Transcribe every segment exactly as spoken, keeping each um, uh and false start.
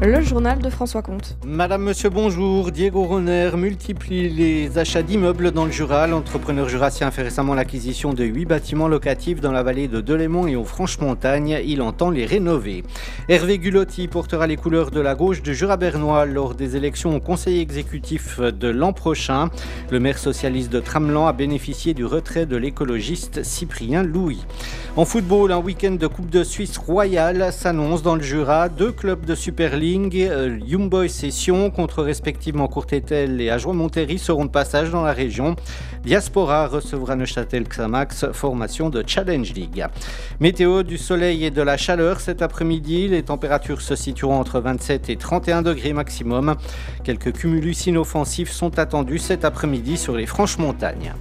Le journal de François Comte. Madame, monsieur, bonjour. Diego Roner multiplie les achats d'immeubles dans le Jura. L'entrepreneur jurassien fait récemment l'acquisition de huit bâtiments locatifs dans la vallée de Delémont et aux Franches-Montagnes. Il entend les rénover. Hervé Gulotti portera les couleurs de la gauche du Jura bernois lors des élections au conseil exécutif de l'an prochain. Le maire socialiste de Tramelan a bénéficié du retrait de l'écologiste Cyprien Louis. En football, un week-end de Coupe de Suisse royale s'annonce dans le Jura. Deux clubs de Super League, euh, Young Boys et Sion, contre respectivement Courtétel et Ajoie-Montéry, seront de passage dans la région. Diaspora recevra Neuchâtel Xamax, formation de Challenge League. Météo, du soleil et de la chaleur cet après-midi. Les températures se situeront entre vingt-sept et trente et un degrés maximum. Quelques cumulus inoffensifs sont attendus cet après-midi sur les Franches-Montagnes.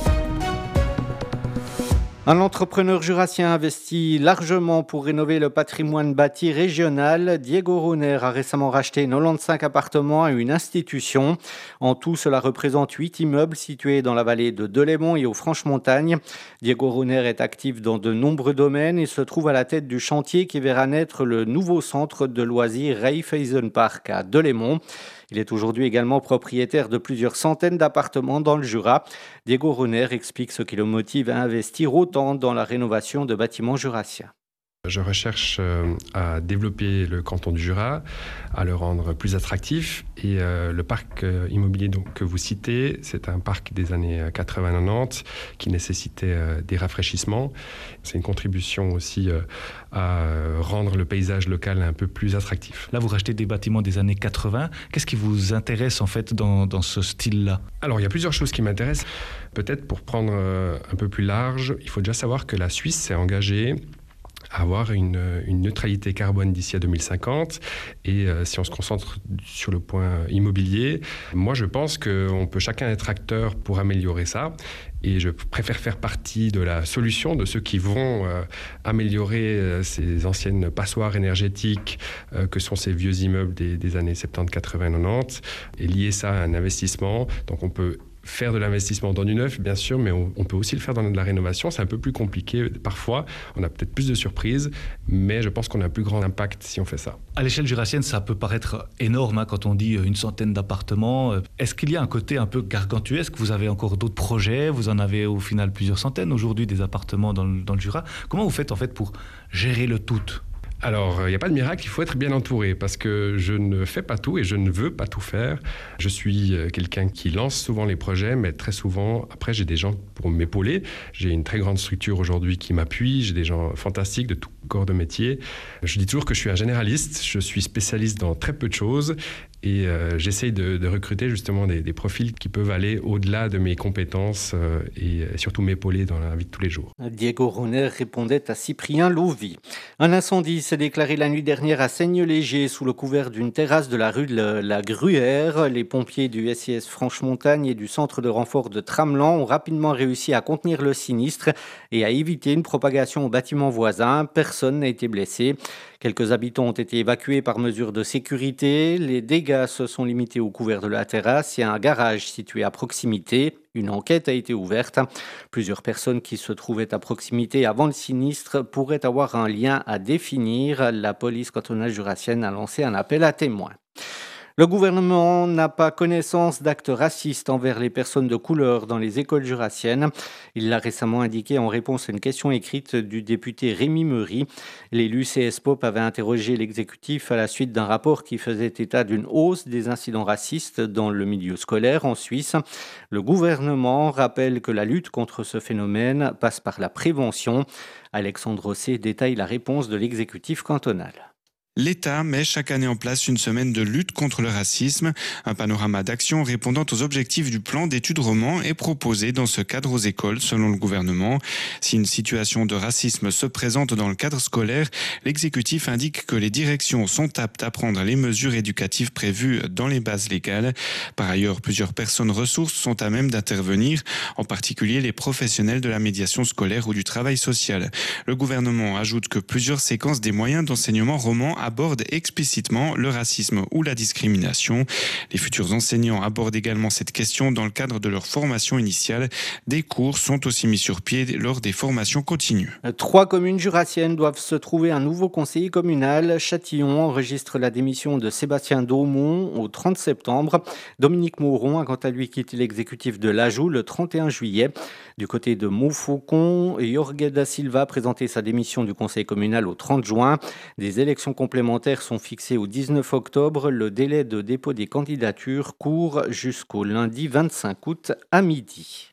Un entrepreneur jurassien investit largement pour rénover le patrimoine bâti régional. Diego Roner a récemment racheté quatre-vingt-quinze appartements à une institution. En tout, cela représente huit immeubles situés dans la vallée de Delémont et aux Franches-Montagnes. Diego Roner est actif dans de nombreux domaines et se trouve à la tête du chantier qui verra naître le nouveau centre de loisirs Raiffeisenpark à Delémont. Il est aujourd'hui également propriétaire de plusieurs centaines d'appartements dans le Jura. Diego Roner explique ce qui le motive à investir autant dans la rénovation de bâtiments jurassiens. Je recherche euh, à développer le canton du Jura, à le rendre plus attractif. Et euh, le parc euh, immobilier donc, que vous citez, c'est un parc des années quatre-vingts quatre-vingt-dix qui nécessitait euh, des rafraîchissements. C'est une contribution aussi euh, à euh, rendre le paysage local un peu plus attractif. Là, vous rachetez des bâtiments des années quatre-vingts. Qu'est-ce qui vous intéresse en fait dans, dans ce style-là ? Alors, il y a plusieurs choses qui m'intéressent. Peut-être pour prendre euh, un peu plus large, il faut déjà savoir que la Suisse s'est engagée à avoir une, une neutralité carbone d'ici à deux mille cinquante. Et euh, si on se concentre sur le point immobilier, moi je pense qu'on peut chacun être acteur pour améliorer ça. Et je préfère faire partie de la solution, de ceux qui vont euh, améliorer euh, ces anciennes passoires énergétiques euh, que sont ces vieux immeubles des, des années soixante-dix, quatre-vingts, quatre-vingt-dix et lier ça à un investissement. Donc on peut faire de l'investissement dans du neuf, bien sûr, mais on, on peut aussi le faire dans de la rénovation. C'est un peu plus compliqué parfois. On a peut-être plus de surprises, mais je pense qu'on a un plus grand impact si on fait ça. À l'échelle jurassienne, ça peut paraître énorme hein, quand on dit une centaine d'appartements. Est-ce qu'il y a un côté un peu gargantuesque ? Vous avez encore d'autres projets ? Vous en avez au final plusieurs centaines aujourd'hui des appartements dans le, dans le Jura. Comment vous faites en fait pour gérer le tout ? Alors, il n'y a pas de miracle, il faut être bien entouré parce que je ne fais pas tout et je ne veux pas tout faire. Je suis quelqu'un qui lance souvent les projets, mais très souvent, après, j'ai des gens pour m'épauler. J'ai une très grande structure aujourd'hui qui m'appuie. J'ai des gens fantastiques de tout corps de métier. Je dis toujours que je suis un généraliste. Je suis spécialiste dans très peu de choses et euh, j'essaye de, de recruter justement des, des profils qui peuvent aller au-delà de mes compétences euh, et surtout m'épauler dans la vie de tous les jours. Diego Roner répondait à Cyprien Louis. Un incendie s'est déclaré la nuit dernière à Seigne-Léger sous le couvert d'une terrasse de la rue de la Gruère. Les pompiers du S I S Franche-Montagne et du centre de renfort de Tramelan ont rapidement réussi à contenir le sinistre et à éviter une propagation aux bâtiments voisins. Personne n'a été blessé. Quelques habitants ont été évacués par mesure de sécurité. Les dégâts se sont limités au couvert de la terrasse et à un garage situé à proximité. Une enquête a été ouverte. Plusieurs personnes qui se trouvaient à proximité avant le sinistre pourraient avoir un lien à définir. La police cantonale jurassienne a lancé un appel à témoins. Le gouvernement n'a pas connaissance d'actes racistes envers les personnes de couleur dans les écoles jurassiennes. Il l'a récemment indiqué en réponse à une question écrite du député Rémi Meury. L'élu C S P O P avait interrogé l'exécutif à la suite d'un rapport qui faisait état d'une hausse des incidents racistes dans le milieu scolaire en Suisse. Le gouvernement rappelle que la lutte contre ce phénomène passe par la prévention. Alexandre Rossé détaille la réponse de l'exécutif cantonal. L'État met chaque année en place une semaine de lutte contre le racisme. Un panorama d'actions répondant aux objectifs du plan d'études roman est proposé dans ce cadre aux écoles, selon le gouvernement. Si une situation de racisme se présente dans le cadre scolaire, l'exécutif indique que les directions sont aptes à prendre les mesures éducatives prévues dans les bases légales. Par ailleurs, plusieurs personnes ressources sont à même d'intervenir, en particulier les professionnels de la médiation scolaire ou du travail social. Le gouvernement ajoute que plusieurs séquences des moyens d'enseignement roman aborde explicitement le racisme ou la discrimination. Les futurs enseignants abordent également cette question dans le cadre de leur formation initiale. Des cours sont aussi mis sur pied lors des formations continues. Trois communes jurassiennes doivent se trouver un nouveau conseiller communal. Châtillon enregistre la démission de Sébastien Daumont au trente septembre. Dominique Mauron a quant à lui quitté l'exécutif de l'Ajoux le trente et un juillet. Du côté de Montfaucon, Jorge da Silva a présenté sa démission du conseil communal au trente juin. Des élections complémentaires sont fixées au dix-neuf octobre. Le délai de dépôt des candidatures court jusqu'au lundi vingt-cinq août à midi.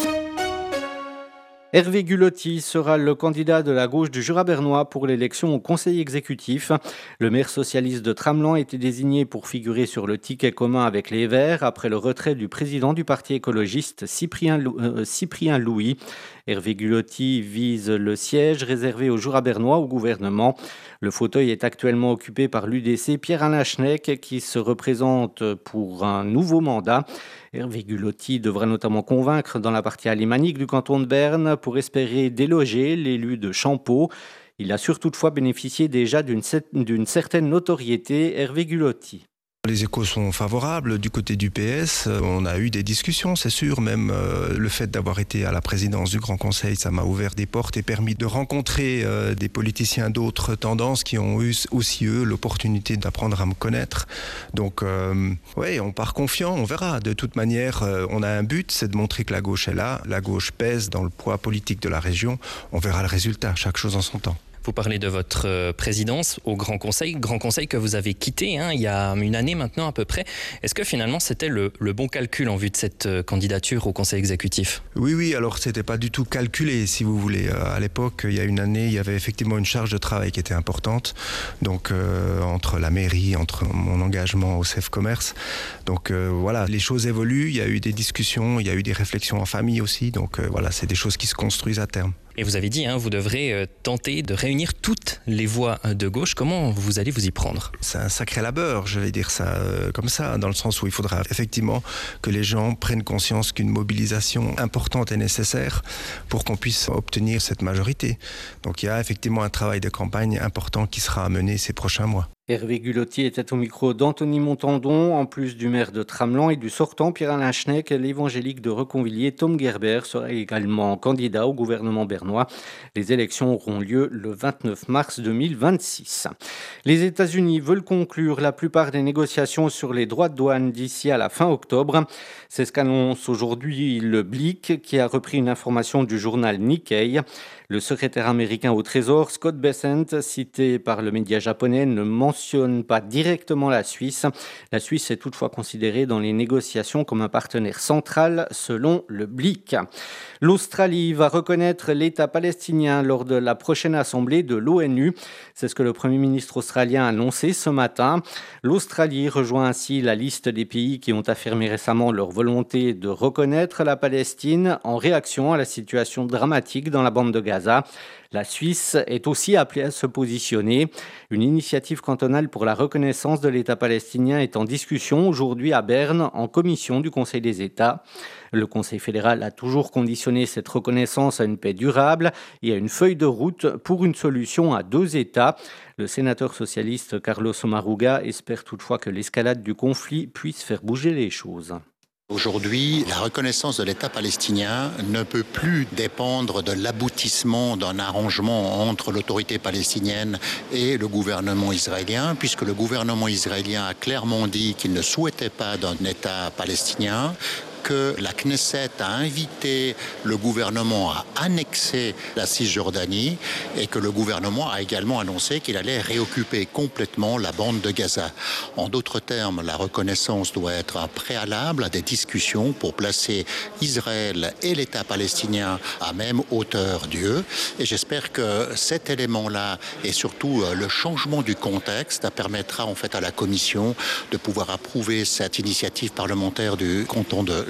Hervé Gulotti sera le candidat de la gauche du Jura bernois pour l'élection au conseil exécutif. Le maire socialiste de Tramelan a été désigné pour figurer sur le ticket commun avec les Verts après le retrait du président du parti écologiste Cyprien, Lou- euh, Cyprien Louis. Hervé Gulotti vise le siège réservé au Jura bernois au gouvernement. Le fauteuil est actuellement occupé par l'U D C Pierre-Alain Schneck qui se représente pour un nouveau mandat. Hervé Gulotti devra notamment convaincre dans la partie alémanique du canton de Berne pour espérer déloger l'élu de Champeau. Il assure toutefois bénéficier déjà d'une, d'une certaine notoriété, Hervé Gulotti. Les échos sont favorables du côté du P S. On a eu des discussions, c'est sûr. Même euh, le fait d'avoir été à la présidence du Grand Conseil, ça m'a ouvert des portes et permis de rencontrer euh, des politiciens d'autres tendances qui ont eu aussi, eux, l'opportunité d'apprendre à me connaître. Donc, euh, oui, on part confiant, on verra. De toute manière, euh, on a un but, c'est de montrer que la gauche est là. La gauche pèse dans le poids politique de la région. On verra le résultat, chaque chose en son temps. Vous parlez de votre présidence au Grand Conseil, Grand Conseil que vous avez quitté hein, il y a une année maintenant à peu près. Est-ce que finalement c'était le, le bon calcul en vue de cette candidature au Conseil exécutif ? Oui, oui, alors c'était pas du tout calculé si vous voulez. À l'époque, il y a une année, il y avait effectivement une charge de travail qui était importante. Donc euh, entre la mairie, entre mon engagement au C E F Commerce. Donc euh, voilà, les choses évoluent, il y a eu des discussions, il y a eu des réflexions en famille aussi. Donc euh, voilà, c'est des choses qui se construisent à terme. Et vous avez dit, hein, vous devrez euh, tenter de réunir toutes les voix de gauche. Comment vous allez vous y prendre ? C'est un sacré labeur, je vais dire ça euh, comme ça, dans le sens où il faudra effectivement que les gens prennent conscience qu'une mobilisation importante est nécessaire pour qu'on puisse obtenir cette majorité. Donc il y a effectivement un travail de campagne important qui sera à mener ces prochains mois. Hervé Gulotti était au micro d'Anthony Montandon. En plus du maire de Tramelan et du sortant Pierre-Alain Schneck, l'évangélique de Reconvilliers Tom Gerber sera également candidat au gouvernement bernois. Les élections auront lieu le vingt-neuf mars deux mille vingt-six. Les États-Unis veulent conclure la plupart des négociations sur les droits de douane d'ici à la fin octobre. C'est ce qu'annonce aujourd'hui le Blick, qui a repris une information du journal Nikkei. Le secrétaire américain au Trésor, Scott Bessent, cité par le média japonais, ne mentionne pas directement la Suisse. La Suisse est toutefois considérée dans les négociations comme un partenaire central, selon le Blick. L'Australie va reconnaître l'État palestinien lors de la prochaine assemblée de l'ONU. C'est ce que le Premier ministre australien a annoncé ce matin. L'Australie rejoint ainsi la liste des pays qui ont affirmé récemment leur volonté de reconnaître la Palestine en réaction à la situation dramatique dans la bande de Gaza. La Suisse est aussi appelée à se positionner. Une initiative cantonale pour la reconnaissance de l'État palestinien est en discussion aujourd'hui à Berne en commission du Conseil des États. Le Conseil fédéral a toujours conditionné cette reconnaissance à une paix durable et à une feuille de route pour une solution à deux États. Le sénateur socialiste Carlos Omaruga espère toutefois que l'escalade du conflit puisse faire bouger les choses. Aujourd'hui, la reconnaissance de l'État palestinien ne peut plus dépendre de l'aboutissement d'un arrangement entre l'autorité palestinienne et le gouvernement israélien, puisque le gouvernement israélien a clairement dit qu'il ne souhaitait pas d'un État palestinien, que la Knesset a invité le gouvernement à annexer la Cisjordanie et que le gouvernement a également annoncé qu'il allait réoccuper complètement la bande de Gaza. En d'autres termes, la reconnaissance doit être un préalable à des discussions pour placer Israël et l'État palestinien à même hauteur d'yeux. Et j'espère que cet élément-là et surtout le changement du contexte permettra en fait à la Commission de pouvoir approuver cette initiative parlementaire du canton de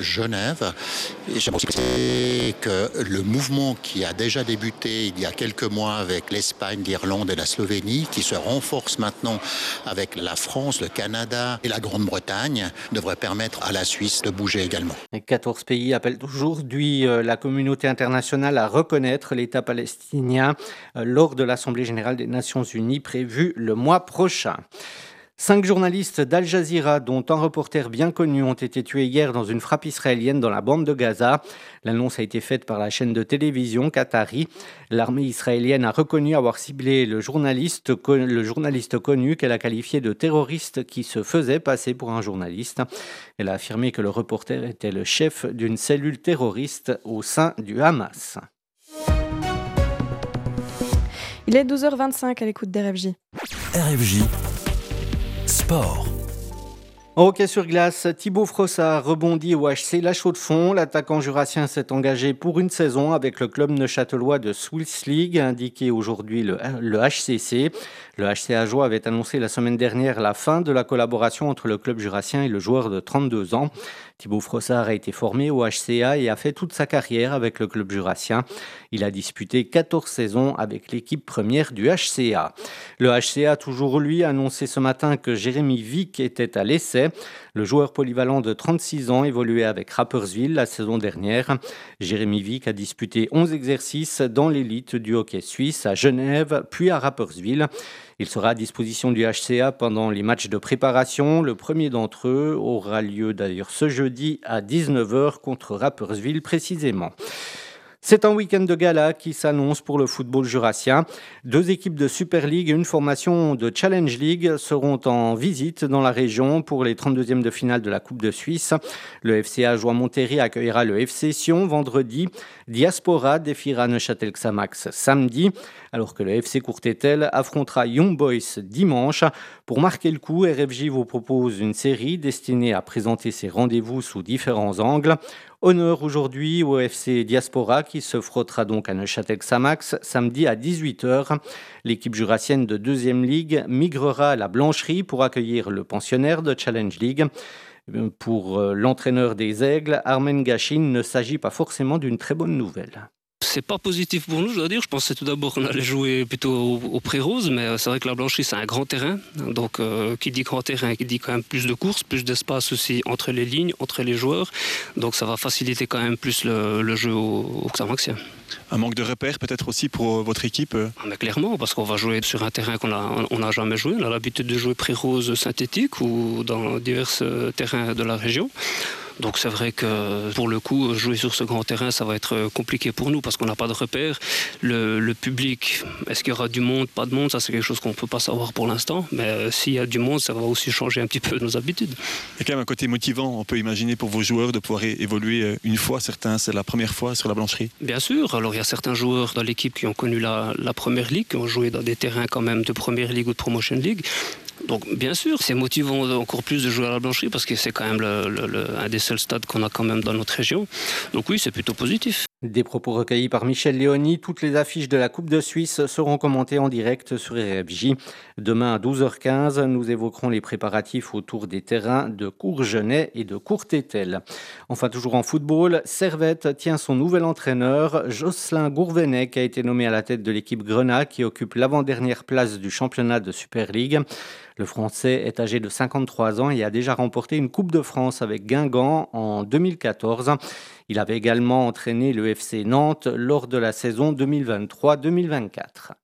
Genève. Et j'aimerais aussi préciser que le mouvement qui a déjà débuté il y a quelques mois avec l'Espagne, l'Irlande et la Slovénie, qui se renforce maintenant avec la France, le Canada et la Grande-Bretagne, devrait permettre à la Suisse de bouger également. quatorze pays appellent aujourd'hui la communauté internationale à reconnaître l'État palestinien lors de l'Assemblée générale des Nations unies prévue le mois prochain. Cinq journalistes d'Al Jazeera, dont un reporter bien connu, ont été tués hier dans une frappe israélienne dans la bande de Gaza. L'annonce a été faite par la chaîne de télévision qatari. L'armée israélienne a reconnu avoir ciblé le journaliste, le journaliste connu qu'elle a qualifié de terroriste qui se faisait passer pour un journaliste. Elle a affirmé que le reporter était le chef d'une cellule terroriste au sein du Hamas. Il est douze heures vingt-cinq à l'écoute d'R F J. R F J Sport. En hockey sur glace, Thibaut Frossard rebondit au H C La Chaux-de-Fonds. L'attaquant jurassien s'est engagé pour une saison avec le club neuchâtelois de Swiss League, indiqué aujourd'hui le, le H C C. Le H C Ajoie avait annoncé la semaine dernière la fin de la collaboration entre le club jurassien et le joueur de trente-deux ans. Thibaut Frossard a été formé au H C A et a fait toute sa carrière avec le club jurassien. Il a disputé quatorze saisons avec l'équipe première du H C A. Le H C A, toujours lui, a annoncé ce matin que Jérémy Vick était à l'essai. Le joueur polyvalent de trente-six ans évoluait avec Rapperswil la saison dernière. Jérémy Vick a disputé onze exercices dans l'élite du hockey suisse à Genève, puis à Rapperswil. Il sera à disposition du H C A pendant les matchs de préparation. Le premier d'entre eux aura lieu d'ailleurs ce jeudi à dix-neuf heures contre Rapperswil précisément. C'est un week-end de gala qui s'annonce pour le football jurassien. Deux équipes de Super League et une formation de Challenge League seront en visite dans la région pour les trente-deuxièmes de finale de la Coupe de Suisse. Le F C Ajoie-Montéry accueillera le F C Sion vendredi. Diaspora défiera Neuchâtel-Xamax samedi, alors que le F C Courtétel affrontera Young Boys dimanche. Pour marquer le coup, R F J vous propose une série destinée à présenter ses rendez-vous sous différents angles. Honneur aujourd'hui au F C Diaspora qui se frottera donc à Neuchâtel-Xamax samedi à dix-huit heures. L'équipe jurassienne de deuxième Ligue migrera à la Blancherie pour accueillir le pensionnaire de Challenge League. Pour l'entraîneur des Aigles, Armen Gachin, ne s'agit pas forcément d'une très bonne nouvelle. C'est pas positif pour nous, je dois dire. Je pensais tout d'abord qu'on allait jouer plutôt au, au Pré-Rose, mais c'est vrai que la Blancherie, c'est un grand terrain. Donc, euh, qui dit grand terrain, qui dit quand même plus de courses, plus d'espace aussi entre les lignes, entre les joueurs. Donc, ça va faciliter quand même plus le, le jeu au, au Xamaxien. Un manque de repères peut-être aussi pour votre équipe ah, mais clairement, parce qu'on va jouer sur un terrain qu'on n'a on a jamais joué. On a l'habitude de jouer Pré-Rose synthétique ou dans divers terrains de la région. Donc c'est vrai que pour le coup, jouer sur ce grand terrain, ça va être compliqué pour nous parce qu'on n'a pas de repères. Le, le public, est-ce qu'il y aura du monde, pas de monde, ça c'est quelque chose qu'on ne peut pas savoir pour l'instant. Mais euh, s'il y a du monde, ça va aussi changer un petit peu nos habitudes. Il y a quand même un côté motivant, on peut imaginer pour vos joueurs de pouvoir évoluer une fois. Certains, c'est la première fois sur la Blancherie. Bien sûr, alors il y a certains joueurs dans l'équipe qui ont connu la, la Première Ligue, qui ont joué dans des terrains quand même de Première Ligue ou de Promotion League. Donc bien sûr, c'est motivant encore plus de jouer à la Blancherie parce que c'est quand même le, le, le, un des seuls stades qu'on a quand même dans notre région. Donc oui, c'est plutôt positif. Des propos recueillis par Michel Léoni. Toutes les affiches de la Coupe de Suisse seront commentées en direct sur R F J. Demain à douze heures quinze, nous évoquerons les préparatifs autour des terrains de Courgenay et de Courtétel. Enfin, toujours en football, Servette tient son nouvel entraîneur, Jocelyn Gourvenec, qui a été nommé à la tête de l'équipe Grenat qui occupe l'avant-dernière place du championnat de Super League. Le Français est âgé de cinquante-trois ans et a déjà remporté une Coupe de France avec Guingamp en deux mille quatorze. Il avait également entraîné le F C Nantes lors de la saison deux mille vingt-trois deux mille vingt-quatre.